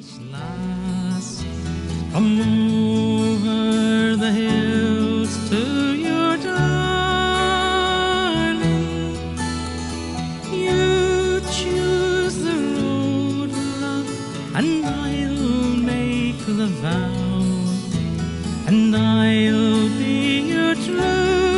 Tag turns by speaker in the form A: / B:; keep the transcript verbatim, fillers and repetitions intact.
A: lass, come over the hills to your darling. You choose the road, love, and I'll make the vow, and I'll be your true